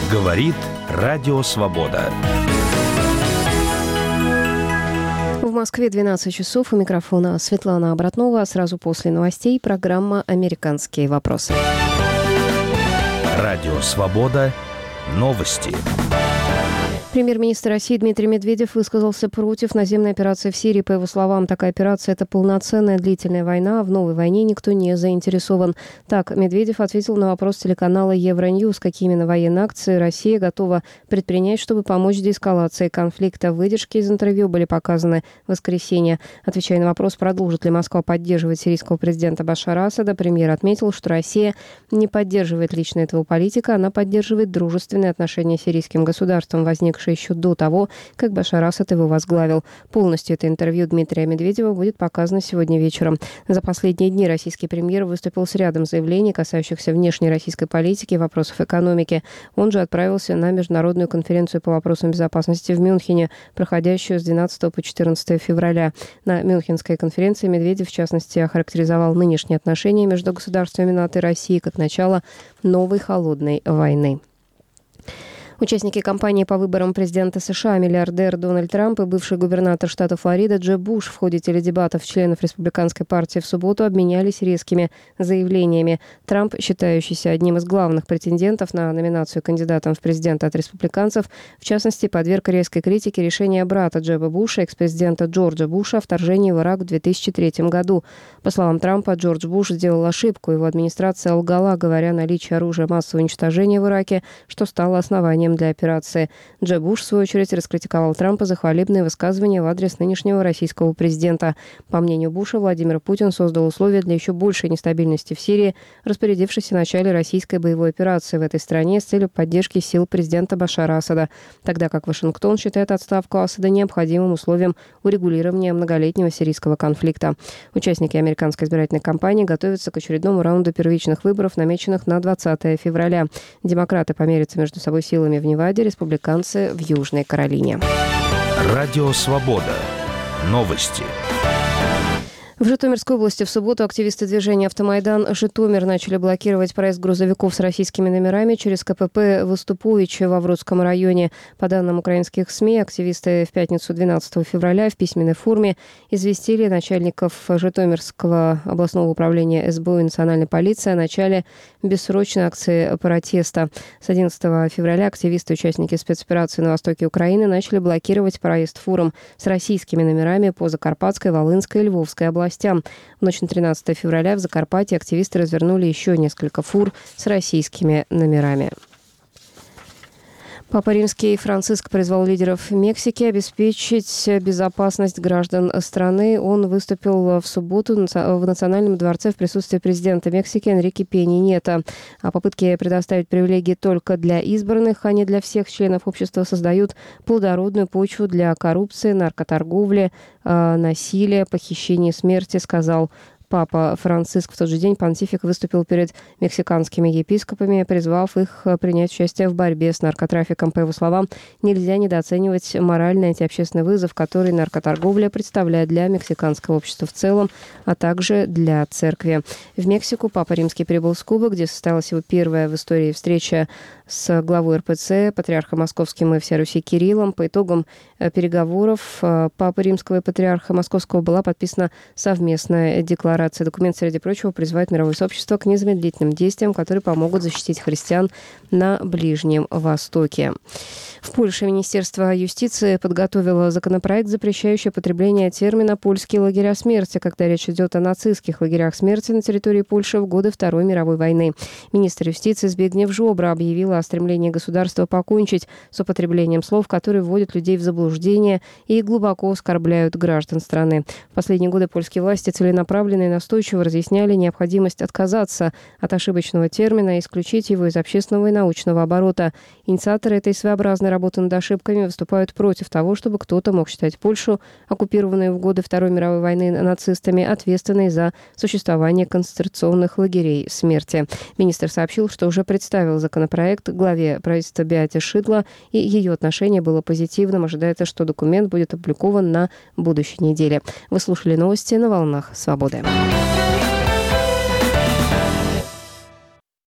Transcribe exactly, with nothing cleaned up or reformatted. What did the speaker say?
Говорит Радио Свобода. В Москве двенадцать часов. У микрофона Светлана Обратнова. Сразу после новостей программа «Американские вопросы». Радио Свобода. Новости. Премьер-министр России Дмитрий Медведев высказался против наземной операции в Сирии. По его словам, такая операция – это полноценная длительная война, а в новой войне никто не заинтересован. Так, Медведев ответил на вопрос телеканала Евроньюз, какие именно военные акции Россия готова предпринять, чтобы помочь деэскалации конфликта. Выдержки из интервью были показаны в воскресенье. Отвечая на вопрос, продолжит ли Москва поддерживать сирийского президента Башара Асада, премьер отметил, что Россия не поддерживает лично этого политика, она поддерживает дружественные отношения с сирийским государством, возникшие еще до того, как Башар Асад его возглавил. Полностью это интервью Дмитрия Медведева будет показано сегодня вечером. За последние дни российский премьер выступил с рядом заявлений, касающихся внешней российской политики и вопросов экономики. Он же отправился на международную конференцию по вопросам безопасности в Мюнхене, проходящую с двенадцатого по четырнадцатое февраля. На Мюнхенской конференции Медведев, в частности, охарактеризовал нынешние отношения между государствами НАТО и Россией как начало новой холодной войны. Участники кампании по выборам президента США, миллиардер Дональд Трамп и бывший губернатор штата Флорида Джеб Буш в ходе теледебатов членов республиканской партии в субботу обменялись резкими заявлениями. Трамп, считающийся одним из главных претендентов на номинацию кандидатом в президенты от республиканцев, в частности, подверг резкой критике решения брата Джеба Буша, экс-президента Джорджа Буша, о вторжении в Ирак в две тысячи третьем году. По словам Трампа, Джордж Буш сделал ошибку. Его администрация лгала, говоря о наличии оружия массового уничтожения в Ираке, что стало основанием для операции. Джеб Буш, в свою очередь, раскритиковал Трампа за хвалебные высказывания в адрес нынешнего российского президента. По мнению Буша, Владимир Путин создал условия для еще большей нестабильности в Сирии, распорядившись о начале российской боевой операции в этой стране с целью поддержки сил президента Башара Асада, тогда как Вашингтон считает отставку Асада необходимым условием урегулирования многолетнего сирийского конфликта. Участники американской избирательной кампании готовятся к очередному раунду первичных выборов, намеченных на двадцатое февраля. Демократы померятся между собой силами в Неваде, республиканцы в Южной Каролине. Радио Свобода. Новости. В Житомирской области в субботу активисты движения «Автомайдан Житомир» начали блокировать проезд грузовиков с российскими номерами через КПП в Уступовиче во Врудском районе. По данным украинских СМИ, активисты в пятницу двенадцатого февраля в письменной форме известили начальников Житомирского областного управления СБУ и национальной полиции о начале бессрочной акции протеста. С одиннадцатого февраля активисты, участники спецоперации на востоке Украины, начали блокировать проезд фурам с российскими номерами по Закарпатской, Волынской и Львовской областям. В ночь на тринадцатое февраля в Закарпатье активисты развернули еще несколько фур с российскими номерами. Папа Римский Франциск призвал лидеров Мексики обеспечить безопасность граждан страны. Он выступил в субботу в Национальном дворце в присутствии президента Мексики Энрике Пенья Нието. А попытки предоставить привилегии только для избранных, а не для всех членов общества, создают плодородную почву для коррупции, наркоторговли, насилия, похищения и смерти, сказал Папа Франциск. В тот же день понтифик выступил перед мексиканскими епископами, призвав их принять участие в борьбе с наркотрафиком. По его словам, нельзя недооценивать моральный антиобщественный вызов, который наркоторговля представляет для мексиканского общества в целом, а также для церкви. В Мексику Папа Римский прибыл с Кубы, где состоялась его первая в истории встреча с главой эр пэ цэ, патриархом Московским и всей Руси Кириллом. По итогам переговоров Папы Римского и патриарха Московского была подписана совместная декларация. Документ, среди прочего, призывает мировое сообщество к незамедлительным действиям, которые помогут защитить христиан на Ближнем Востоке. В Польше Министерство юстиции подготовило законопроект, запрещающий употребление термина «польские лагеря смерти», когда речь идет о нацистских лагерях смерти на территории Польши в годы Второй мировой войны. Министр юстиции Збигнев Жобра объявил о стремлении государства покончить с употреблением слов, которые вводят людей в заблуждение и глубоко оскорбляют граждан страны. В последние годы польские власти целенаправленно и настойчиво разъясняли необходимость отказаться от ошибочного термина и исключить его из общественного и научного оборота. Инициаторы этой своеобразной работы над ошибками выступают против того, чтобы кто-то мог считать Польшу, оккупированную в годы Второй мировой войны нацистами, ответственной за существование концентрационных лагерей смерти. Министр сообщил, что уже представил законопроект главе правительства Беате Шидло, и ее отношение было позитивным. Ожидается, что документ будет опубликован на будущей неделе. Вы слушали новости на волнах «Свободы».